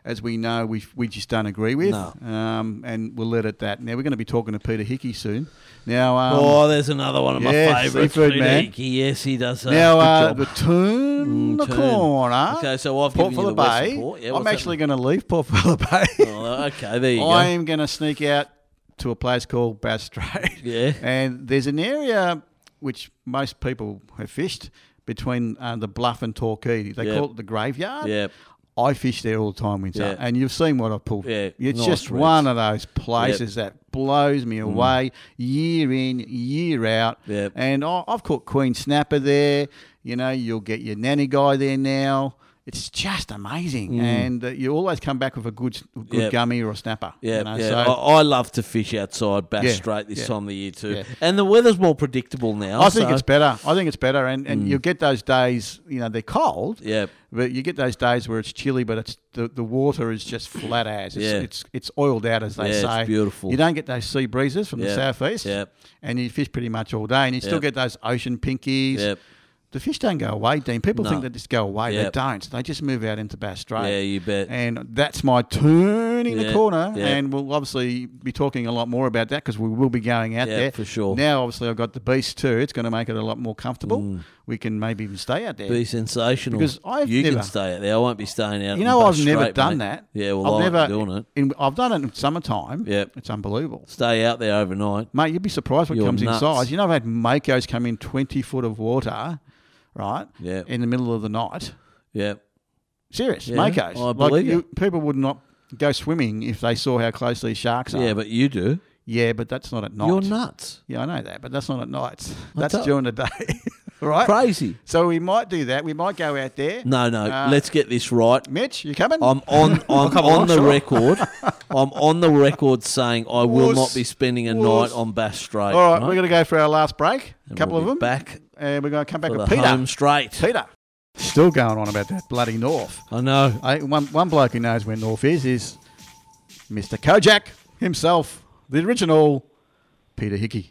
as we know, we we just don't agree with. No. Um, and we'll let it at that. Now, we're going to be talking to Peter Hickey soon. Now, um, oh, there's another one of my yeah, favourites. seafood Peter man. Hickey. Yes, he does. Uh, now good uh, job. the turn Mm, the turn. corner. Okay, so I've Port given you Phillip the Western Bay. Port. Yeah, I'm what's actually going to leave Port Phillip Bay. Oh, okay, there you go. I'm going to sneak out to a place called Bass Strait. Yeah. And there's an area which most people have fished between uh, the Bluff and Torquay. They Yep. call it the graveyard. Yep. I fish there all the time, Winter, Yeah. and you've seen what I've pulled. Yeah, It's nice just reeds. one of those places that blows me away year in, year out. Yep. And I- I've caught Queen Snapper there. You know, you'll get your nanny guy there now. It's just amazing, and uh, you always come back with a good, good Yep. gummy or a snapper. Yeah, you know, yeah. so- I, I love to fish outside Bass Yeah, Strait this yeah, time of the year too, yeah. and the weather's more predictable now. I think so- it's better. I think it's better, and, and you'll get those days. You know, they're cold. Yeah. But you get those days where it's chilly, but it's the, the water is just flat as. It's, Yeah. it's it's oiled out, as they Yeah, it's say. beautiful. You don't get those sea breezes from Yeah. the southeast. Yeah. And you fish pretty much all day, and you still Yeah. get those ocean pinkies. Yeah. The fish don't go away, Dean. People No. think they just go away. Yeah. They don't. They just move out into Bass Strait. Yeah, you bet. And that's my turning Yeah, the corner, yeah. and we'll obviously be talking a lot more about that because we will be going out Yeah, there for sure. Now, obviously, I've got the beast too. It's going to make it a lot more comfortable. We can maybe even stay out there. Be sensational. Because I've you never- can stay out there. I won't be staying out. You in know, Bass I've never Strait, done mate. that. Yeah, well, I've I'm never doing it. In, I've done it in summertime. Yep. It's unbelievable, Stay out there overnight. mate. You'd be surprised what You're comes nuts. inside. You know, I've had makos come in twenty foot of water, right? Yeah. In the middle of the night. Yeah. Serious Yeah, makos. I like believe you, it. people would not go swimming if they saw how close these sharks are. Yeah, but you do. yeah, but that's not at night. You're nuts. Yeah, I know that, but that's not at night. That's tell- during the day, right? Crazy. So we might do that. We might go out there. No, no. Uh, let's get this right. Mitch, you coming? I'm on. I'm come on on, the sure. record. I'm on the record saying I will Wuss. not be spending a Wuss. night on Bass Strait. All right, we're going to go for our last break. A And couple we'll of be them. back And we're going to come back for with the Peter. home straight. Peter. Still going on about that bloody North. I know. I, one, one bloke who knows where North is is Mister Kojak himself, the original Peter Hickey.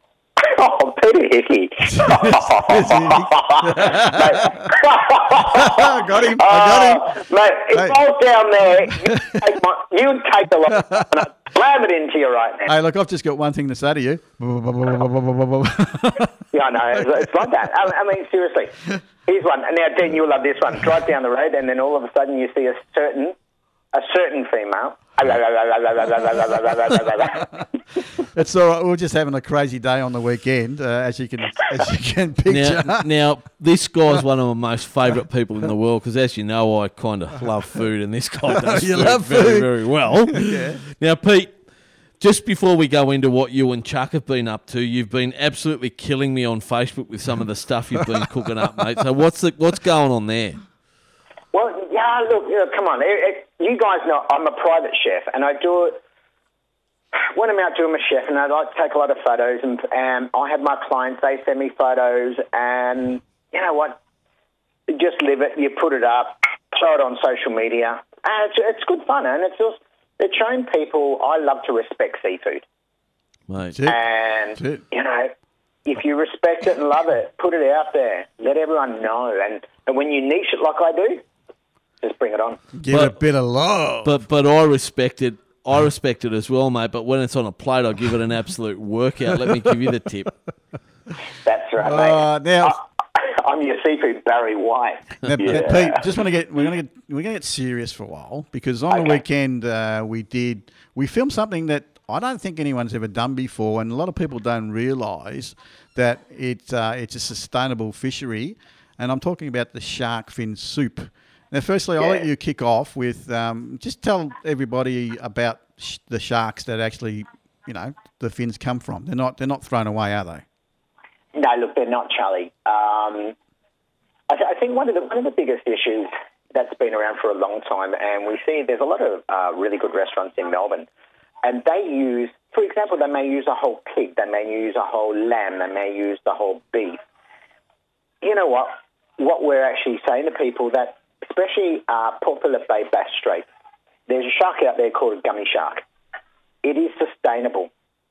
Oh, Peter Hickey. I got him. I got him. Uh, mate, if Hey. I was down there, you'd take, my, you'd take a lot and I'd slam it into you right now. Hey, look, I've just got one thing to say to you. Yeah, I know. It's, it's like that. I, I mean, seriously. Here's one. And now, Dean, you'll love this one. Drive down the road and then all of a sudden you see a certain, a certain female. It's all right. We're just having a crazy day on the weekend, uh, as you can as you can picture. Now, now, this guy's one of my most favourite people in the world because, as you know, I kind of love food, and this guy does You food love very, food. very well. Yeah. Now, Pete, just before we go into what you and Chuck have been up to, you've been absolutely killing me on Facebook with some of the stuff you've been cooking up, mate. So what's the, what's going on there? Well, yeah, look, you know, come on. It, it, you guys know I'm a private chef, and I do it when I'm out doing my chef, and I like to take a lot of photos, and um, I have my clients, they send me photos, and you know what? You just live it, you put it up, throw it on social media, and it's, it's good fun, and it's just, it's showing people I love to respect seafood. Mate. That's it. And, That's it. you know, if you respect it and love it, put it out there. Let everyone know. And, and when you niche it like I do, just bring it on. Give But- it a bit of love. But but I respect it. I respect it as well, mate. But when it's on a plate, I give it an absolute workout. Let me give you the tip. That's right, Uh, mate. now- I, I'm your seafood Barry White. Now, Yeah. now, Pete, just want to get we're gonna get we're gonna get serious for a while because on the Okay. weekend uh, we did we filmed something that I don't think anyone's ever done before, and a lot of people don't realise that it's uh, it's a sustainable fishery, and I'm talking about the shark fin soup. Now, firstly, I'll let Yeah. you kick off with um, just tell everybody about sh- the sharks that actually, you know, the fins come from. They're not they're not thrown away, are they? No, look, they're not, Charlie. Um, I, th- I think one of the one of the biggest issues that's been around for a long time, and we see there's a lot of uh, really good restaurants in Melbourne, and they use, for example, they may use a whole pig, they may use a whole lamb, they may use the whole beef. You know what? What we're actually saying to people that, especially uh, Port Phillip Bay Bass Strait, there's a shark out there called a gummy shark. It is sustainable.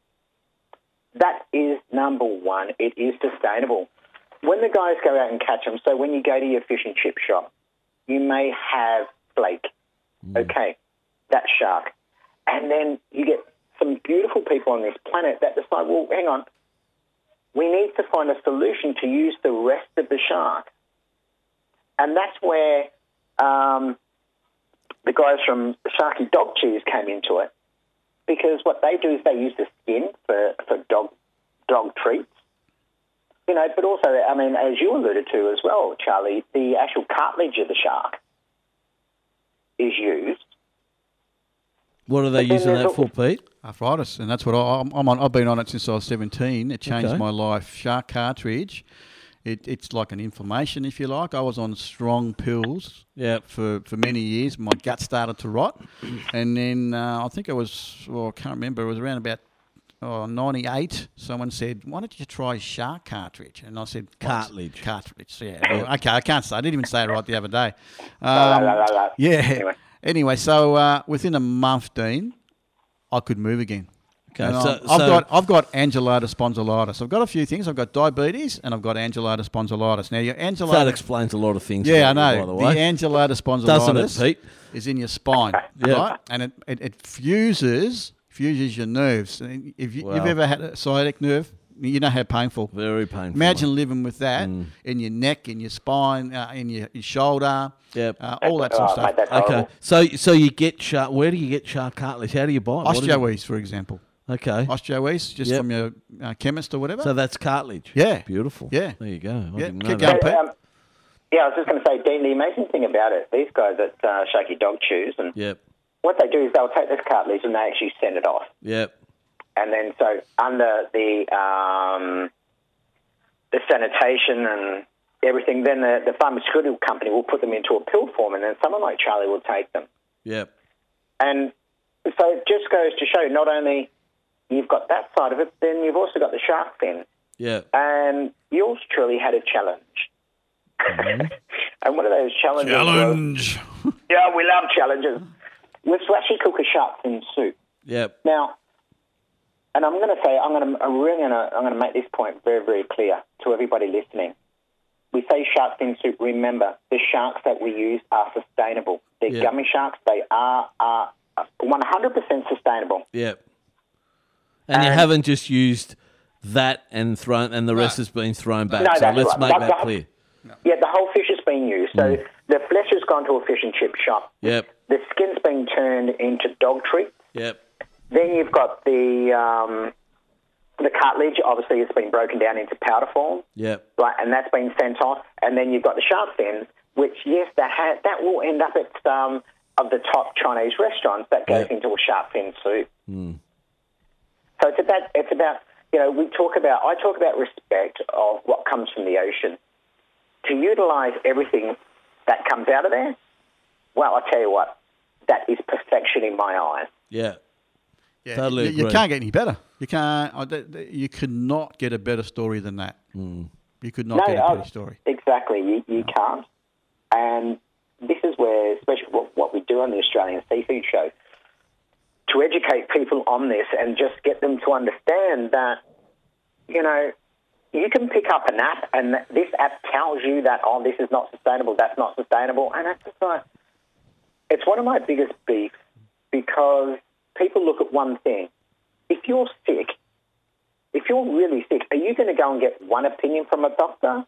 That is number one. It is sustainable. When the guys go out and catch them, so when you go to your fish and chip shop, you may have flake. Okay, that shark. And then you get some beautiful people on this planet that decide, well, hang on, we need to find a solution to use the rest of the shark. And that's where um, the guys from Sharky Dog Chews came into it, because what they do is they use the skin for, for dog dog treats. You know, but also, I mean, as you alluded to as well, Charlie, the actual cartilage of the shark is used. What are they But then using there's that a- for, Pete? Arthritis, and that's what I, I'm I'm on. I've been on it since I was seventeen. It changed Okay. my life. Shark cartridge, it, it's like an inflammation, if you like. I was on strong pills Yeah. for, for many years. My gut started to rot, and then uh, I think it was, well, I can't remember. It was around about oh, ninety-eight. Someone said, "Why don't you try shark cartridge?" And I said, "What's Cartilage. Cartridge, yeah. Well, okay, I can't say. I didn't even say it right the other day. La, Um, la, la, la. yeah. Anyway. Anyway, so uh, within a month, Dean, I could move again. Okay, And so- I'm- I've so- got I've got annular spondylitis. I've got a few things. I've got diabetes and I've got annular spondylitis. Now your That annular, explains a lot of things. yeah, I about you, know. By the The, way, annular spondylitis doesn't it, Pete? is in your spine, Yeah. right? And it, it, it fuses fuses your nerves. And if you, Wow. you've ever had a sciatic nerve, you know how painful. Very painful. Imagine mate. living with that Mm. in your neck, in your spine, uh, in your, your shoulder, Yep. uh, all that sort of Oh, stuff. mate, that's Okay, horrible. so so you get shark. Where do you get shark cartilage? How do you buy it? What is it? Osteoes, for example. Okay, Osteoes, just Yep. from your uh, chemist or whatever. so that's cartilage. Yeah. beautiful. Yeah. there you go. I Yeah, didn't know keep that. going. Pete? Um, yeah, I was just going to say, Dean, the amazing thing about it, these guys at uh, Shaky Dog Chews, and Yep, what they do is they'll take this cartilage and they actually send it off. yep, And then so under the um, the sanitation and everything, then the, the pharmaceutical company will put them into a pill form, and then someone like Charlie will take them. yep. And so it just goes to show not only you've got that side of it, then you've also got the shark fin. Yep. And yours truly had a challenge. And one of those challenges Challenge. was, yeah, we love challenges, was to actually cook a shark fin soup. Yep. Now, and I'm going to say, I'm going to, I'm really going to, I'm going to make this point very, very clear to everybody listening. We say shark fin soup. Remember, the sharks that we use are sustainable. They're Yeah. gummy sharks. They are are one hundred percent sustainable. Yep. And you And- haven't just used that and thrown, and the rest has been thrown back. No, so that's let's right. make That- that that- clear. Yeah, the whole fish has been used. So the flesh has gone to a fish and chip shop. Yep. The skin's been turned into dog treats. Yep. Then you've got the um, the cartilage. Obviously, it's been broken down into powder form, Yep. right? And that's been sent off. And then you've got the shark fins, which yes, that ha- that will end up at some of the top Chinese restaurants. That goes Yeah. into a shark fin soup. Mm. So it's about it's about you know we talk about I talk about respect of what comes from the ocean. To utilise everything that comes out of there, well, I tell you what, that is perfection in my eyes. Yeah. Yeah, Totally you, you agree. can't get any better. You can't. I, th- th- you could not get a better story than that. Mm. You could not get a uh, better story. Exactly, you, you can't. And this is where, especially what, what we do on the Australian Seafood Show, to educate people on this and just get them to understand that, you know, you can pick up an app and this app tells you that, oh, this is not sustainable, that's not sustainable. And it's just like, it's one of my biggest beefs because people look at one thing. If you're sick, if you're really sick, are you going to go and get one opinion from a doctor?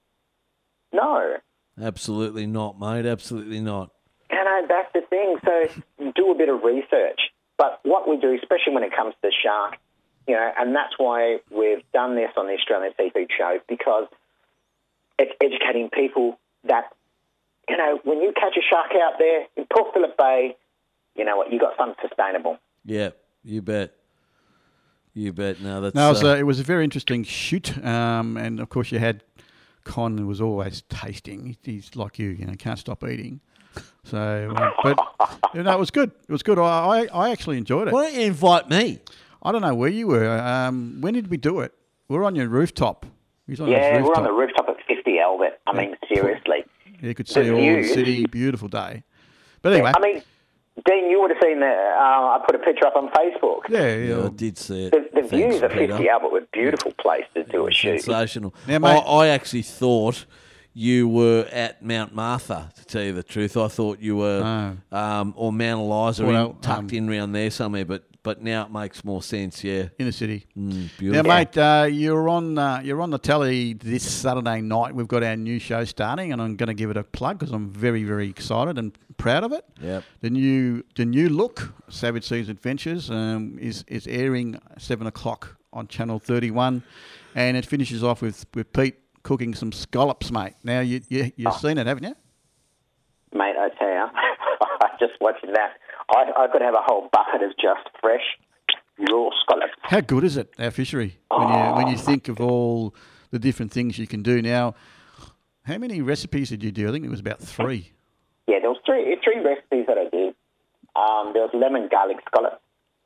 No. Absolutely not, mate. Absolutely not. And uh, that's the thing. So do a bit of research. But what we do, especially when it comes to shark, you know, and that's why we've done this on the Australian Seafood Show, because it's educating people that, you know, when you catch a shark out there in Port Phillip Bay, you know what, you got something sustainable. Yeah, you bet. You bet. No, that's No, it was, uh, a, it was a very interesting shoot, um, and of course you had Con, who was always tasting. He's like you, you know, can't stop eating. So, uh, but you know, it was good. It was good. I, I, I actually enjoyed it. why don't you invite me? I don't know where you were. Um, when did we do it? We were on your rooftop. We was on his Yeah, we're rooftop. on the rooftop at fifty Albert. I mean, seriously. You could see the all the views. city. Beautiful day. But anyway, I mean, Dean, you would have seen the, uh, I put a picture up on Facebook. yeah, Yeah, yeah. I did see it. The, the Thanks, views at Peter. fifty Albert were a beautiful place to do a shoot. Sensational. Now, I, mate- I actually thought you were at Mount Martha, to tell you the truth. I thought you were, Oh. um, or Mount Eliza, Well, in, tucked um, in around there somewhere, but but now it makes more sense, yeah. In the city. Mm, Now, beautiful. mate, uh, you're on uh, you're on the telly this Saturday night. We've got our new show starting, and I'm going to give it a plug because I'm very, very excited and proud of it. Yep. The new the new look, Savage Seas Adventures, um, is is airing at seven o'clock on Channel thirty-one, and it finishes off with, with Pete cooking some scallops, mate. Now you you you've Oh. seen it, haven't you? Mate, I tell you, I just watching that. I, I could have a whole bucket of just fresh, raw scallops. How good is it, our fishery? When you when you think of all the different things you can do now. How many recipes did you do? I think it was about three. Yeah, there was three three recipes that I did. Um, there was lemon garlic scallop,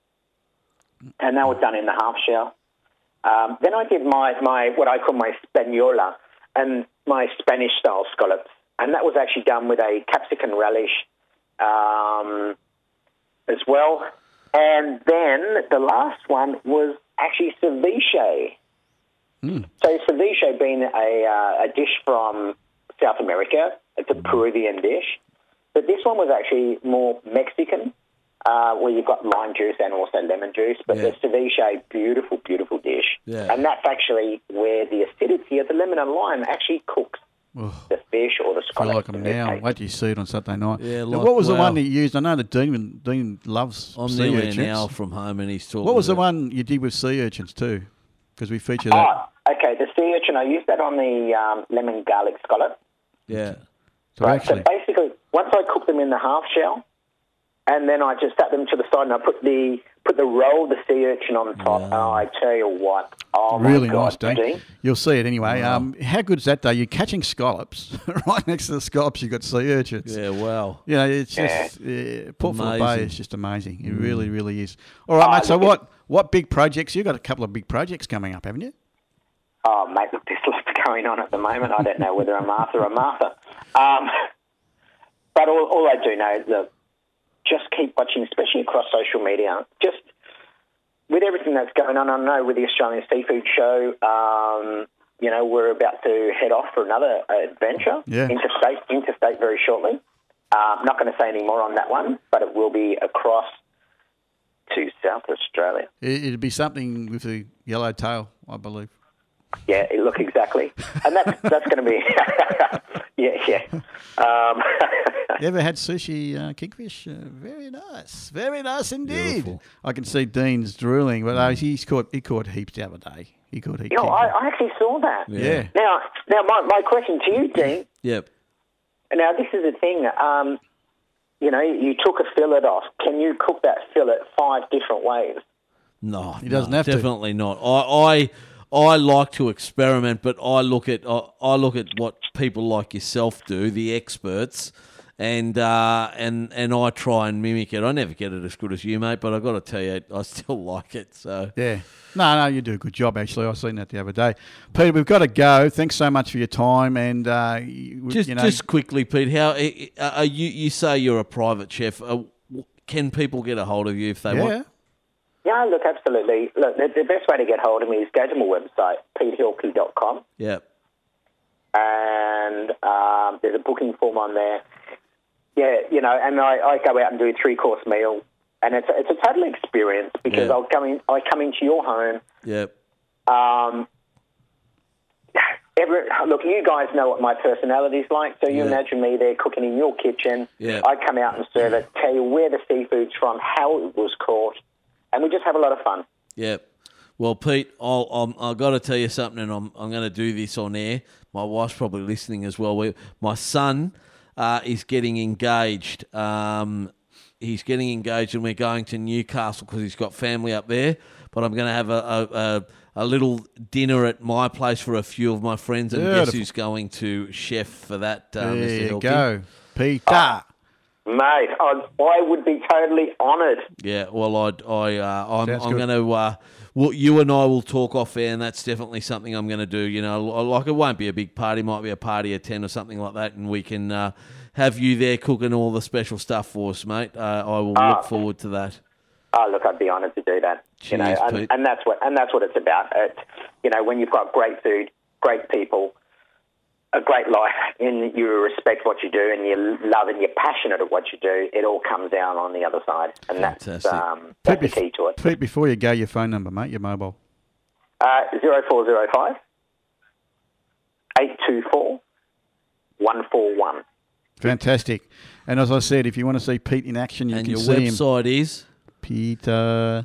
and that was done in the half shell. Um, then I did my, my what I call my Spaniola and my Spanish style scallops, and that was actually done with a capsicum relish um, as well. And then the last one was actually ceviche. Mm. So ceviche being a, uh, a dish from South America, it's a Peruvian dish. But this one was actually more Mexican, uh, where you've got lime juice and also lemon juice. But Yeah. the ceviche, beautiful, beautiful dish. Yeah. And that's actually where the acidity of the lemon and lime actually cooks Oh, the fish or the I feel scallops. like I'm now. Wait till you see it on Saturday night. Yeah, Now, like, what was the wow. one that you used? I know that Dean Dean loves I'm sea nearly urchins. an hour from home and he's talking What was the about- one you did with sea urchins too? Because we feature that. Oh, okay, the sea urchin, I used that on the um, lemon garlic scallop. Yeah. so Right, actually, so basically, once I cooked them in the half shell, and then I just sat them to the side, and I put the put the roll of the sea urchin on top. Yeah. Oh, I tell you what, oh really my God, nice, Dean. Dean. You'll see it anyway. Um, how good is that though? You're catching scallops right next to the scallops. You've got sea urchins. Yeah, wow. You know, it's just uh, Port Phillip Bay Amazing. is just amazing. It really, really is. All right, Oh, mate. So look at- what? What big projects? You've got a couple of big projects coming up, haven't you? Oh, mate, look, there's lots going on at the moment. I don't know whether I'm Martha or Martha. Um, but all, all I do know is that just keep watching, especially across social media. Just with everything that's going on, I know with the Australian Seafood Show, um, you know, we're about to head off for another adventure, Yeah. interstate, interstate very shortly. Uh, I'm not going to say any more on that one, but it will be across to South Australia. It, it'd be something with a yellow tail, I believe. Yeah, it- look, exactly. And that's, that's going to be, yeah, yeah. Um, You ever had sushi uh, kingfish? Uh, very nice, very nice indeed. Beautiful. I can see Dean's drooling, but uh, he's caught he caught heaps the other day. He caught heaps. you know, I, I actually saw that. yeah. Now, now my, my question to you, Dean, Yep. now this is the thing, um, you know, you took a fillet off. Can you cook that fillet five different ways? No, He doesn't no, have to. definitely not. I, I, I like to experiment, but I look at I, I look at what people like yourself do, the experts, and uh, and and I try and mimic it. I never get it as good as you, mate, but I got to tell you, I still like it. So Yeah. No, no, you do a good job, actually. I seen that the other day. Peter, we've got to go. Thanks so much for your time. And, uh, you, just you know, just quickly, Pete, how uh, are you? You say you're a private chef. Uh, can people get a hold of you if they yeah. want? Yeah, look, absolutely. Look, the, the best way to get hold of me is go to my website, pete hilke dot com, Yeah. and um, there's a booking form on there. Yeah, you know, and I, I go out and do a three-course meal, and it's a, it's a total experience because Yeah. I'll come in, I come into your home. Yep. Um, every, look, you guys know what my personality's like, so you Yeah. imagine me there cooking in your kitchen. Yeah. I come out and serve it, tell you where the seafood's from, how it was caught, and we just have a lot of fun. Yep. Well, Pete, I'll, I'm, I've got to tell you something, and I'm, I'm going to do this on air. My wife's probably listening as well. We, my son uh, is getting engaged. Um, he's getting engaged, and we're going to Newcastle because he's got family up there. But I'm going to have a, a, a, a little dinner at my place for a few of my friends, and guess Beautiful. who's going to chef for that, uh, There Mister you Hilke? go. Peter. Ah. Mate, I, I would be totally honoured. Yeah, well, I'd, I, uh, I'm, Sounds I'm good. going to, uh, well, you and I will talk off air, and that's definitely something I'm going to do. You know, like it won't be a big party, might be a party of ten or something like that, and we can uh, have you there cooking all the special stuff for us, mate. Uh, I will Ah. look forward to that. Oh, look, I'd be honoured to do that. you know, Cheers, and, Pete. and that's what and that's what it's about. It, you know, when you've got great food, great people, a great life and you respect what you do and you love and you're passionate at what you do, it all comes down on the other side. And that's, Fantastic. um, that's the Pete, key to it. Pete, before you go, your phone number, mate, your mobile. Uh, zero four zero five, eight two four, one four one. Fantastic. And as I said, if you want to see Pete in action, you and can your see him. website is Peter.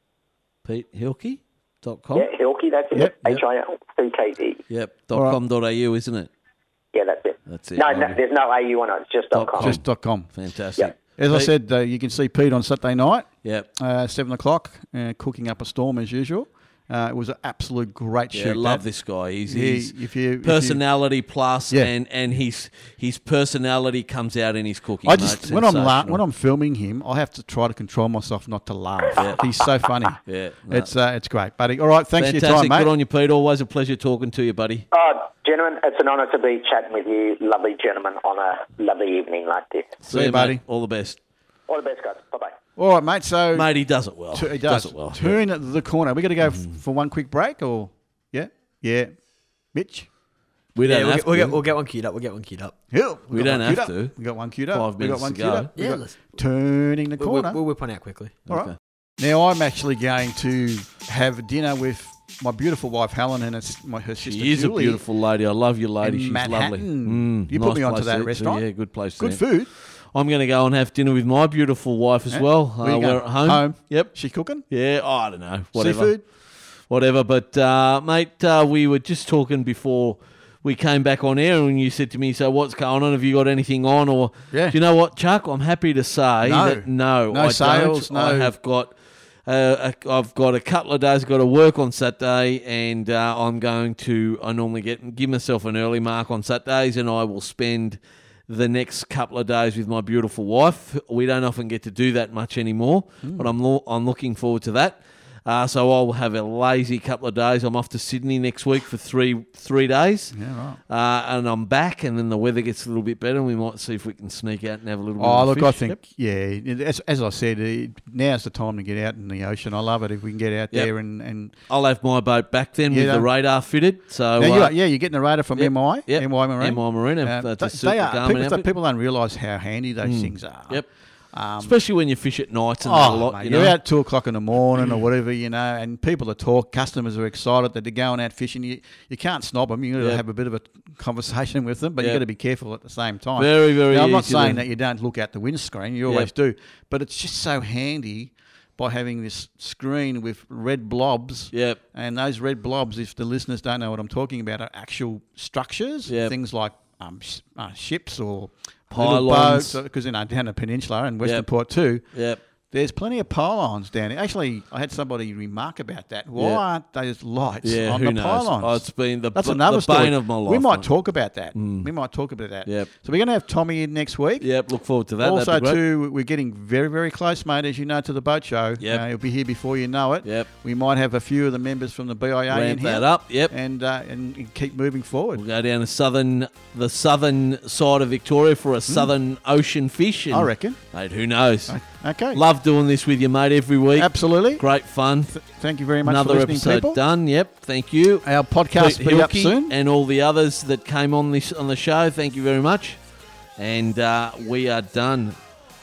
pete hilke dot com. Yeah, Hilke, that's it. Yep, H I L C K E. Yep, All dot right. com dot a u, isn't it? Yeah, that's it. That's it. No, no, Okay. there's no A U on it. It's just Dot dot .com. Just dot com. Fantastic. Yep. As I Pete? said, uh, you can see Pete on Saturday night, Yep. uh, seven o'clock, uh, cooking up a storm as usual. Uh, it was an absolute great Yeah, shoot. love that. this guy. He's, Yeah, he's if you- if you- personality plus, Yeah. and, and his his personality comes out in his cooking. I mate. just when I'm la- Sensational. when I'm filming him, I have to try to control myself not to laugh. Yeah. He's so funny. Yeah, no. It's uh, it's great, buddy. All right, thanks Fantastic. for your time, mate. Good on you, Pete. Always a pleasure talking to you, buddy. Oh, gentlemen, it's an honour to be chatting with you, lovely gentlemen, on a lovely evening like this. See you, mate. buddy. All the best. All the best, guys. Bye-bye. All right, mate. So Mate, he does it well. t- he does. it well. Turn at the corner. We got to go f- for one quick break, or yeah, yeah. Mitch, We don't Yeah, we'll have get, we'll, to. get, we'll get one queued up. We'll get one queued up. Hill. We got don't one have queued up. to. We got one queued up. Five we got minutes one to queued go. up. We Yeah, got let's- turning the We'll, corner. we'll, we'll whip one out quickly. All right. Okay. Now I'm actually going to have dinner with my beautiful wife Helen and it's my her sister She is Julie. a beautiful lady. I love your lady. in She's Manhattan. lovely. Mm, You put nice me onto place that to eat restaurant. too. Yeah, good place. Good to eat. food. I'm going to go and have dinner with my beautiful wife as Yeah. well. Where you Uh, going? we're at home. Home. Yep. She cooking? Yeah. Oh, I don't know. Whatever. Seafood? Whatever. But uh, mate, uh, we were just talking before we came back on air, and you said to me, "So what's going on? Have you got anything on?" Or Yeah. do you know what, Chuck? I'm happy to say No. that no, No I sales, don't. I no- have got. Uh, a- I've got a couple of days. Got to work on Saturday, and uh, I'm going to. I normally get give myself an early mark on Saturdays, and I will spend the next couple of days with my beautiful wife. We don't often get to do that much anymore, Hmm. but I'm lo- I'm looking forward to that. Uh, so I'll have a lazy couple of days. I'm off to Sydney next week for three three days, Yeah, right. uh, and I'm back. And then the weather gets a little bit better, and we might see if we can sneak out and have a little bit. Oh, of a look, fish. I think, yeah, as, as I said, uh, now's the time to get out in the ocean. I love it if we can get out Yep. there and... and I'll have my boat back then with Yeah. the radar fitted. So now you uh, are, yeah, you're getting the radar from yep, M I, yep, M I Marine. M I Marine, Uh, uh, to they, suit they the are, Garmin people, outfit. people don't realise how handy those things are. Yep. Um, Especially when you fish at night and that a Oh, lot. mate, you you're know? out at two o'clock in the morning or whatever, you know, and people are talk. Customers are excited that they're going out fishing. You you can't snob them. You got to Yep. have a bit of a conversation with them, but Yep. you got to be careful at the same time. Very, very Now, I'm not easy saying to- that you don't look at the windscreen. You Yep. always do, but it's just so handy by having this screen with red blobs. Yep. And those red blobs, if the listeners don't know what I'm talking about, are actual structures. Yep. Things like um, sh- uh, ships or Pylons. because you know down the peninsula and Western Yep. Port too. Yep. There's plenty of pylons down there. Actually, I had somebody remark about that. Why Yeah. aren't those lights Yeah, on who the knows? pylons? Oh, it's been the, That's b- another the story. bane of my life. We might mate. talk about that. We might talk about that. Yep. So we're going to have Tommy in next week. Yep, look forward to that. Also, That'd be great. too, we're getting very, very close, mate, as you know, to the boat show. Yep. Uh, he'll be here before you know it. Yep. We might have a few of the members from the B I A in Ramp here. that up. Yep. And, uh, and keep moving forward. We'll go down to southern, the southern side of Victoria for a southern ocean fish. And, I reckon. Mate, who knows? Okay. Love doing this with you, mate, every week. Absolutely. Great fun. Thank you very much Another for listening, episode people. done. Yep, thank you. Our podcast Pete will be up Hilke soon. and all the others that came on this on the show. Thank you very much. And uh, we are done.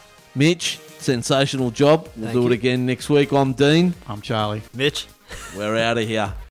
Mitch, sensational job. We'll Thank do you. it again next week. I'm Dean. I'm Charlie. Mitch. We're out of here.